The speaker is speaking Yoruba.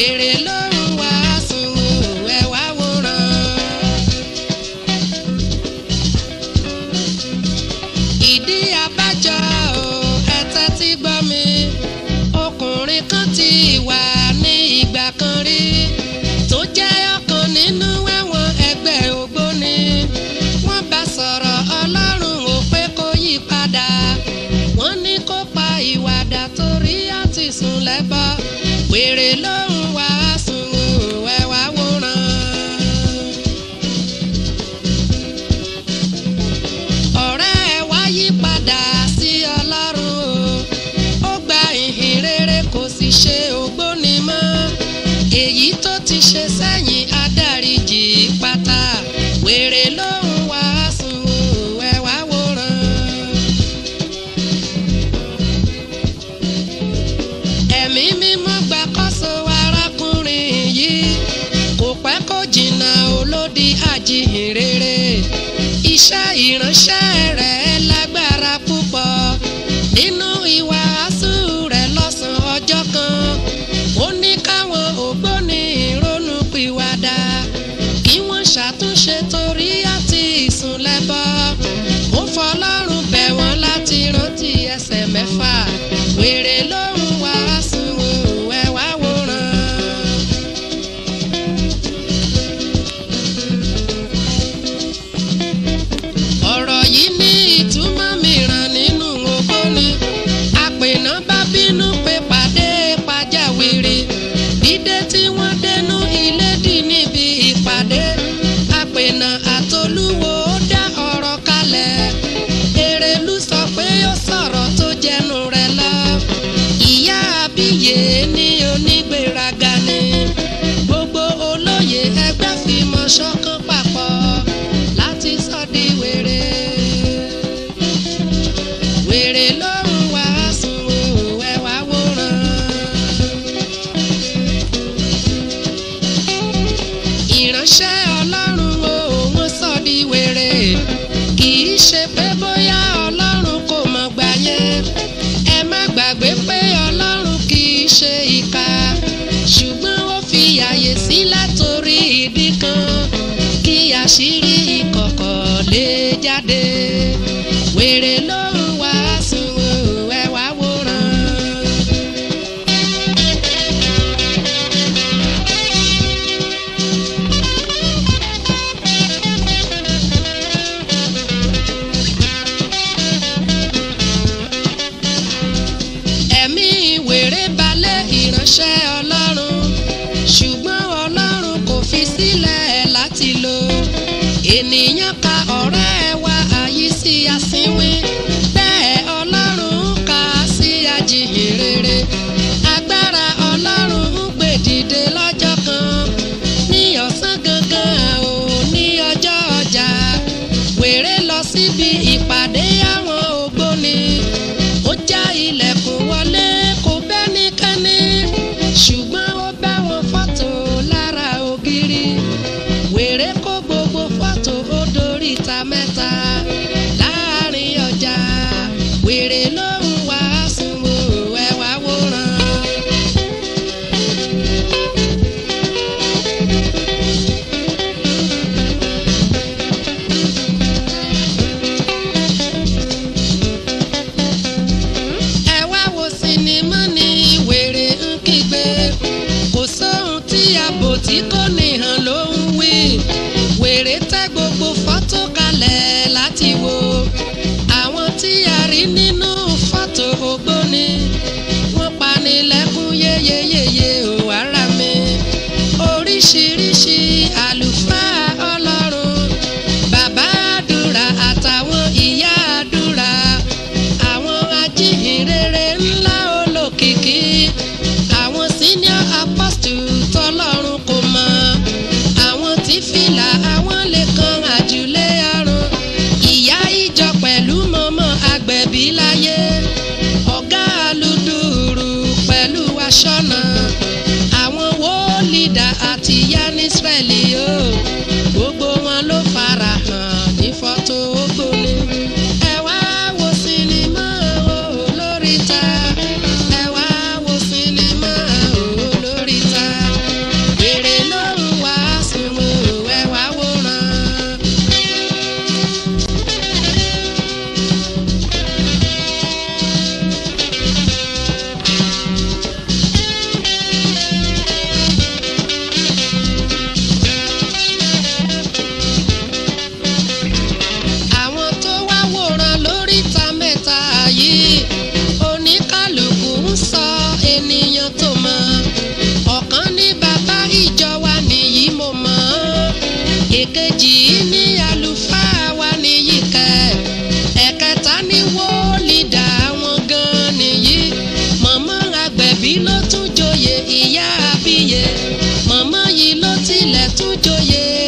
wèrè ló ń wàásù ẹ wá wòran. ìdí abájọ ẹ tẹ́tí gbọ́ mi, ọkùnrin kan ti wà ní ìgbà kan rí tó jẹ́ ọ̀kan nínú ẹ̀wọ̀n ẹgbẹ́ ògbóni. wọ́n bá sọ̀rọ̀ Ọlọ́run ò pé kó yí padà, wọ́n ní kó pa ìwàdà torí àti sùn lẹ́bọ. wèrè ló ń wàásù ẹ wá wòran. ọ̀rẹ́ ẹ wá yí padà sí Ọlọ́run ó gba ìhìn rere kò sì ṣe ògbóni mọ́. èyí tó ti ṣe sẹ́yìn adáríjì pátá. wèrè ló ń wàásù ẹ wá wòran. ẹ̀mí mímọ́ gbàkóso arákùnrin yìí, kò pẹ́ kó jìnnà olódi àjíhìnrere. iṣẹ́ ìránṣẹ́ rẹ̀ lágbára púpọ̀. nínú ìwàásù rẹ̀ lọ́sàn ọjọ́ kan, ó ní káwọn ògbóni ronú pìwàdà kí wọ́n ṣàtúnṣe torí àti ìsùn lẹ́bọ. ó fọlọ́run bẹ̀ wọ́n láti rántí ẹsẹ̀ mẹ́fà. wèrè ló ń wàásù ẹ wá wòran. ọ̀rọ̀ yìí ní ìtumọ̀ mìíràn nínú ògbóni. àpènà bá bínú pé pàdé pàjáwìrì. dídé tí wọ́n dénú ilé dì níbi ìpàdé. àpènà àtolúwo dá ọ̀rọ̀ kalẹ̀. Èrèlú sọ pé ó sọ̀rọ̀ tó jẹnu rẹ̀ lọ. ìyá àbíyè ní onígbéraga ni. gbogbo olóyè ẹgbẹ́ fìmọ̀ ṣọ̀kan papọ̀ láti sọ di wèrè. wèrè ló ń wàásù ẹ wá wòran. ìránṣẹ́ Ọlọ́run wọ́n sọ di wèrè. kì í ṣe pé bóyá Ọlọ́run kò mọ̀ gbà yẹn. ẹ má gbàgbé pé Ọlọ́run kì í ṣe ìkà, ṣùgbọ́n ó fi àyè sílẹ̀ torí ìdí kan, kí àṣírí ìkọ̀kọ̀ lè jáde. wèrè ló ń wàásù ẹ wá wòran. ẹ̀mí wèrè balẹ̀ ìránṣẹ́ Ọlọ́run, ṣùgbọ́n Ọlọ́run kò fi sílẹ̀ láti lò. ènìyàn ka ọ̀rẹ́ wa àyí sí asínwín, bẹ́ẹ̀ Ọlọ́run kà á sí ajíhìnrere. agbára Ọlọ́run ń gbé dìde lọ́jọ́ kan, ní ọ̀sán gangan ò ní ọjọ́ ọjà. wèrè lọ síbi ìpàdé àwọn ògbóni. ó já ilẹ̀kùn wọlé kò bẹ́nikẹ́ni, ṣùgbọ́n ó bá wọn fọ́tò lára ògiri. wèrè kó gbogbo fọ́tò ó doríta mẹ́ta láàrin ọjà. wèrè ló ń wàásù ẹ wá wòran. ẹ wá wo sinimá ní wèrè ń kígbe. kò sóhun tí àbò tí kò níhàn ló ń wí. wèrè tẹ́ gbogbo fọ́tò kalẹ̀ láti wo. àwọn tí a rí nínú fọ́tò ògbóni wọ́n pani lẹ́kún yéyeyeye ò ara mi. oríṣiríṣi àlùfáà Ọlọ́run, bàbá àdúrà àtàwọn ìyá àdúrà, àwọn ajíhìnrere ńlá olókìkí, àwọn senior apostle tọ́lọ́run kò mọ̀, àwọn tí fìlà àwọn lè kan àjùlé àrùn, ìyá ìjọ pẹ̀lú mọ́mọ́ agbẹ̀bí láyé, ọ̀gá alùdùrù pẹ̀lú aṣọ́nà, àwọn wòlídà àti ìyá ní Ísírẹ́lì o, gbogbo wọn ló farahàn ní fọ́tò ògbóni. ẹ wá wo sinimá lóríta. ẹ wá wo sinimá lóríta. èkejì ní àlùfáà wa nìyí kẹ́ ẹ̀kẹta ní wólídà wọn gan nìyí màmá Àgbẹ̀bí ló tún joyè ìyá àbíyè màmá yìí ló tilẹ̀ tún joyè